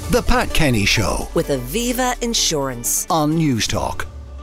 The Pat Kenny Show with Aviva Insurance on Newstalk.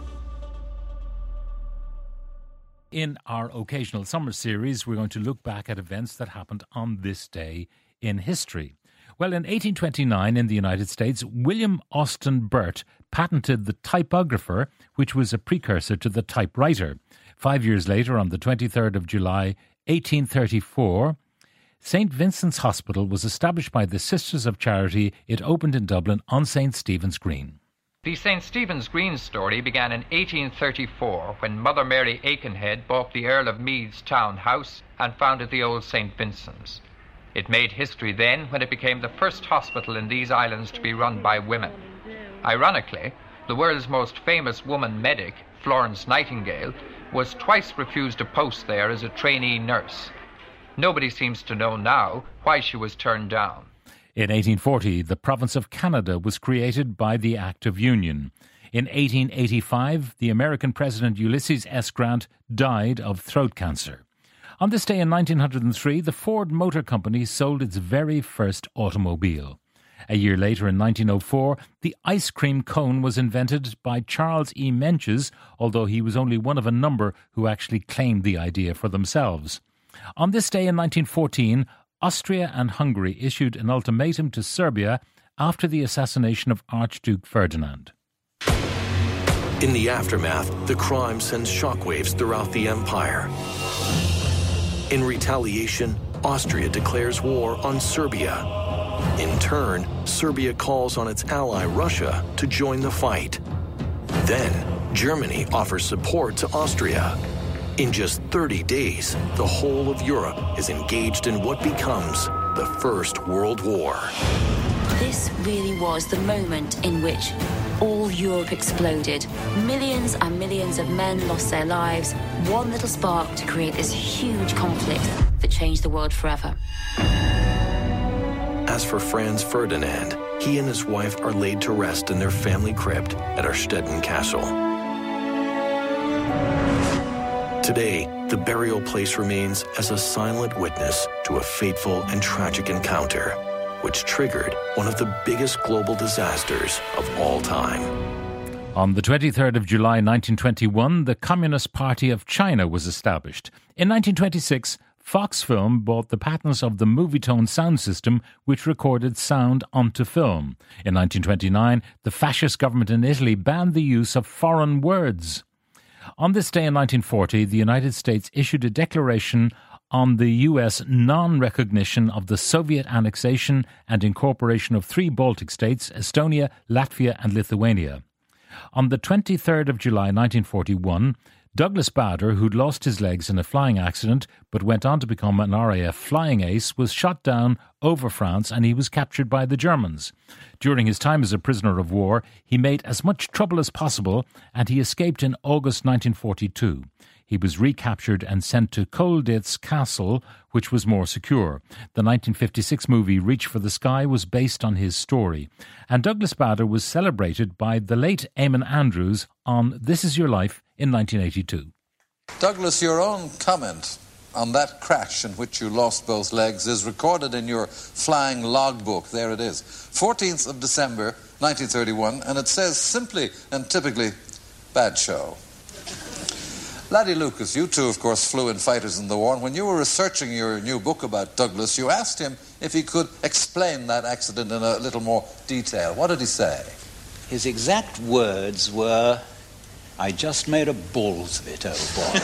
In our occasional summer series, we're going to look back at events that happened on this day in history. Well, in 1829 in the United States, William Austin Burt patented the typographer, which was a precursor to the typewriter. 5 years later, on the 23rd of July, 1834, St. Vincent's Hospital was established by the Sisters of Charity. It opened in Dublin on St. Stephen's Green. The St. Stephen's Green story began in 1834 when Mother Mary Aikenhead bought the Earl of Meath's town house and founded the old St. Vincent's. It made history then when it became the first hospital in these islands to be run by women. Ironically, the world's most famous woman medic, Florence Nightingale, was twice refused a post there as a trainee nurse. Nobody seems to know now why she was turned down. In 1840, the province of Canada was created by the Act of Union. In 1885, the American President Ulysses S. Grant died of throat cancer. On this day in 1903, the Ford Motor Company sold its very first automobile. A year later, in 1904, the ice cream cone was invented by Charles E. Menches, although he was only one of a number who actually claimed the idea for themselves. On this day in 1914, Austria and Hungary issued an ultimatum to Serbia after the assassination of Archduke Ferdinand. In the aftermath, the crime sends shockwaves throughout the empire. In retaliation, Austria declares war on Serbia. In turn, Serbia calls on its ally Russia to join the fight. Then, Germany offers support to Austria. In just 30 days, the whole of Europe is engaged in what becomes the First World War. This really was the moment in which all Europe exploded. Millions and millions of men lost their lives. One little spark to create this huge conflict that changed the world forever. As for Franz Ferdinand, he and his wife are laid to rest in their family crypt at Arstetten Castle. Today, the burial place remains as a silent witness to a fateful and tragic encounter, which triggered one of the biggest global disasters of all time. On the 23rd of July 1921, the Communist Party of China was established. In 1926, Fox Film bought the patents of the Movietone sound system, which recorded sound onto film. In 1929, the fascist government in Italy banned the use of foreign words. On this day in 1940, the United States issued a declaration on the U.S. non-recognition of the Soviet annexation and incorporation of 3 Baltic states, Estonia, Latvia and Lithuania. On the 23rd of July 1941, Douglas Bader, who'd lost his legs in a flying accident but went on to become an RAF flying ace, was shot down over France and he was captured by the Germans. During his time as a prisoner of war, he made as much trouble as possible and he escaped in August 1942. He was recaptured and sent to Colditz Castle, which was more secure. The 1956 movie Reach for the Sky was based on his story. And Douglas Bader was celebrated by the late Eamon Andrews on This Is Your Life in 1982. Douglas, your own comment on that crash in which you lost both legs is recorded in your flying logbook. There it is. 14th of December, 1931, and it says simply and typically, bad show. Laddie Lucas, you two, of course, flew in fighters in the war, and when you were researching your new book about Douglas, you asked him if he could explain that accident in a little more detail. What did he say? His exact words were, "I just made a balls of it, old boy."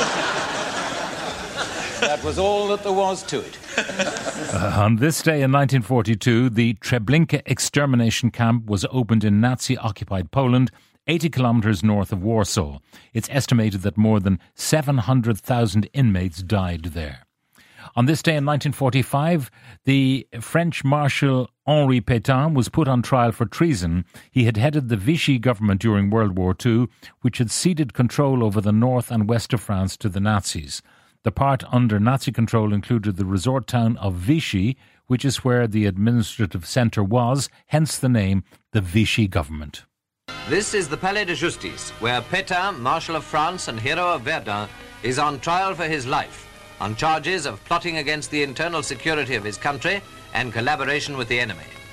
That was all that there was to it. On this day in 1942, the Treblinka extermination camp was opened in Nazi-occupied Poland, 80 kilometres north of Warsaw. It's estimated that more than 700,000 inmates died there. On this day in 1945, the French Marshal Henri Pétain was put on trial for treason. He had headed the Vichy government during World War II, which had ceded control over the north and west of France to the Nazis. The part under Nazi control included the resort town of Vichy, which is where the administrative centre was, hence the name, the Vichy government. This is the Palais de Justice, where Pétain, Marshal of France and hero of Verdun, is on trial for his life, on charges of plotting against the internal security of his country and collaboration with the enemy.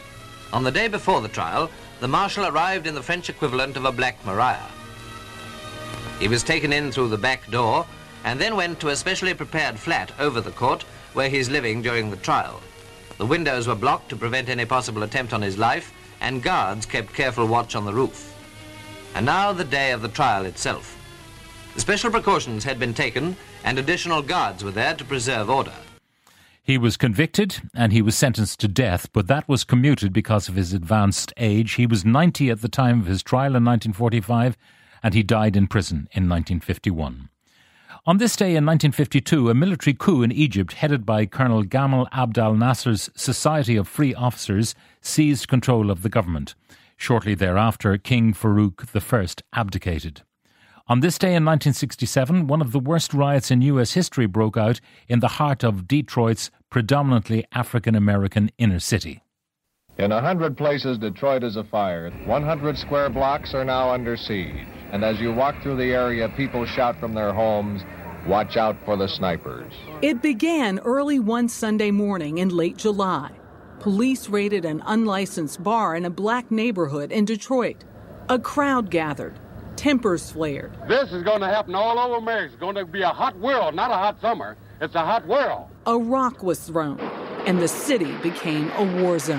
On the day before the trial, the marshal arrived in the French equivalent of a Black Maria. He was taken in through the back door and then went to a specially prepared flat over the court where he's living during the trial. The windows were blocked to prevent any possible attempt on his life, and guards kept careful watch on the roof. And now the day of the trial itself. The special precautions had been taken and additional guards were there to preserve order. He was convicted and he was sentenced to death, but that was commuted because of his advanced age. He was 90 at the time of his trial in 1945, and he died in prison in 1951. On this day in 1952, a military coup in Egypt headed by Colonel Gamal Abdel Nasser's Society of Free Officers seized control of the government. Shortly thereafter, King Farouk I abdicated. On this day in 1967, one of the worst riots in U.S. history broke out in the heart of Detroit's predominantly African-American inner city. In 100 places, Detroit is afire. 100 square blocks are now under siege. And as you walk through the area, people shout from their homes, "Watch out for the snipers." It began early one Sunday morning in late July. Police raided an unlicensed bar in a black neighborhood in Detroit. A crowd gathered. Tempers flared. This is going to happen all over America. It's going to be a hot world, not a hot summer. It's a hot world. A rock was thrown, and the city became a war zone.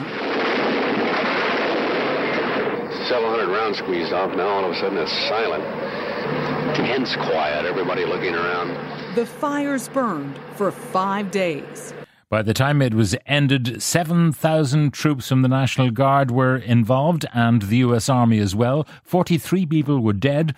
Several hundred rounds squeezed off. Now all of a sudden it's silent. Tense quiet, everybody looking around. The fires burned for 5 days. By the time it was ended, 7,000 troops from the National Guard were involved, and the US Army as well. 43 people were dead,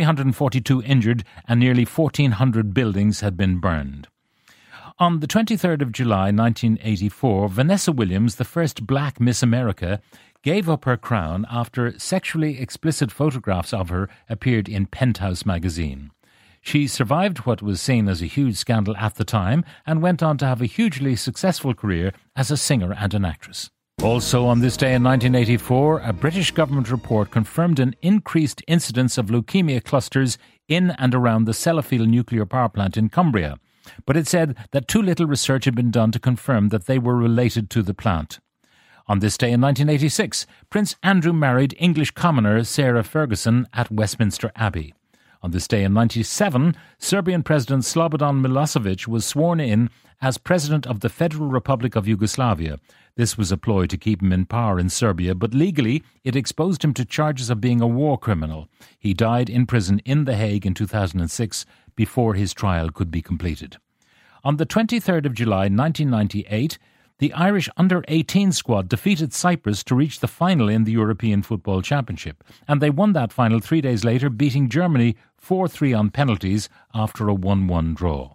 342 injured, and nearly 1,400 buildings had been burned. On the 23rd of July 1984, Vanessa Williams, the first black Miss America, gave up her crown after sexually explicit photographs of her appeared in Penthouse magazine. She survived what was seen as a huge scandal at the time and went on to have a hugely successful career as a singer and an actress. Also on this day in 1984, a British government report confirmed an increased incidence of leukemia clusters in and around the Sellafield nuclear power plant in Cumbria, but it said that too little research had been done to confirm that they were related to the plant. On this day in 1986, Prince Andrew married English commoner Sarah Ferguson at Westminster Abbey. On this day in 1997, Serbian President Slobodan Milosevic was sworn in as President of the Federal Republic of Yugoslavia. This was a ploy to keep him in power in Serbia, but legally it exposed him to charges of being a war criminal. He died in prison in The Hague in 2006 before his trial could be completed. On the 23rd of July 1998, the Irish under-18 squad defeated Cyprus to reach the final in the European Football Championship, and they won that final 3 days later, beating Germany 4-3 on penalties after a 1-1 draw.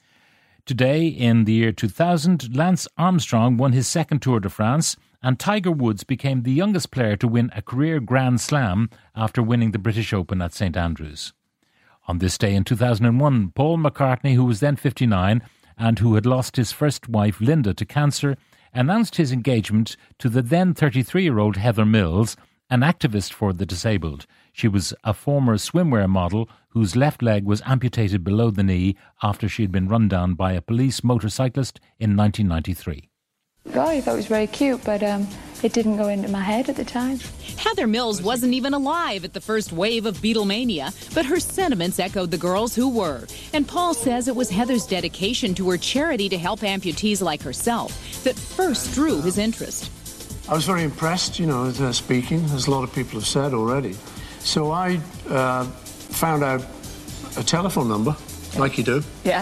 Today, in the year 2000, Lance Armstrong won his second Tour de France, and Tiger Woods became the youngest player to win a career Grand Slam after winning the British Open at St Andrews. On this day in 2001, Paul McCartney, who was then 59, and who had lost his first wife, Linda, to cancer, announced his engagement to the then 33-year-old Heather Mills, an activist for the disabled. She was a former swimwear model whose left leg was amputated below the knee after she had been run down by a police motorcyclist in 1993. I thought it was very cute, but it didn't go into my head at the time. Heather Mills wasn't even alive at the first wave of Beatlemania, but her sentiments echoed the girls who were. And Paul says it was Heather's dedication to her charity to help amputees like herself that first drew his interest. I was very impressed, with her speaking, as a lot of people have said already. So I found out a telephone number, like you do. Yeah.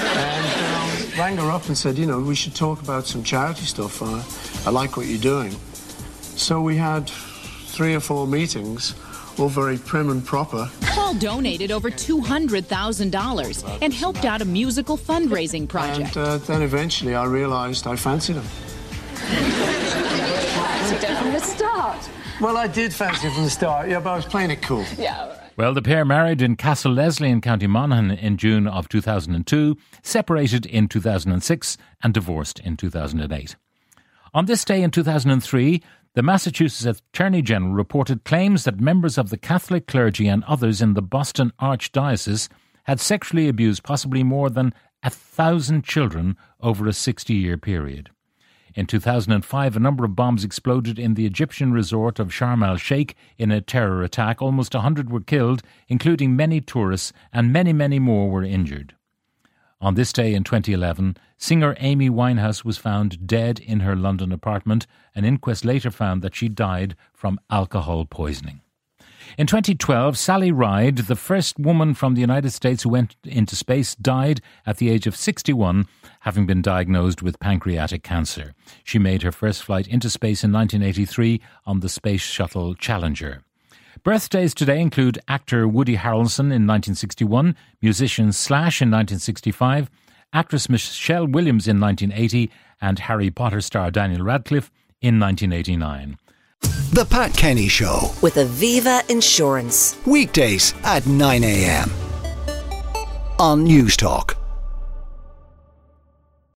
And rang her up and said, we should talk about some charity stuff. I like what you're doing. So we had 3 or 4 meetings, all very prim and proper. Paul donated over $200,000 and helped out a musical fundraising project. And then eventually I realised I fancied him. From the start. Well, I did fancy him from the start, but I was playing it cool. Yeah. Well, the pair married in Castle Leslie in County Monaghan in June of 2002, separated in 2006 and divorced in 2008. On this day in 2003, the Massachusetts Attorney General reported claims that members of the Catholic clergy and others in the Boston Archdiocese had sexually abused possibly more than 1,000 children over a 60-year period. In 2005, a number of bombs exploded in the Egyptian resort of Sharm el-Sheikh in a terror attack. Almost 100 were killed, including many tourists, and many, many more were injured. On this day in 2011, singer Amy Winehouse was found dead in her London apartment. An inquest later found that she died from alcohol poisoning. In 2012, Sally Ride, the first woman from the United States who went into space, died at the age of 61, having been diagnosed with pancreatic cancer. She made her first flight into space in 1983 on the Space Shuttle Challenger. Birthdays today include actor Woody Harrelson in 1961, musician Slash in 1965, actress Michelle Williams in 1980, and Harry Potter star Daniel Radcliffe in 1989. The Pat Kenny Show with Aviva Insurance. Weekdays at 9 a.m. on News Talk.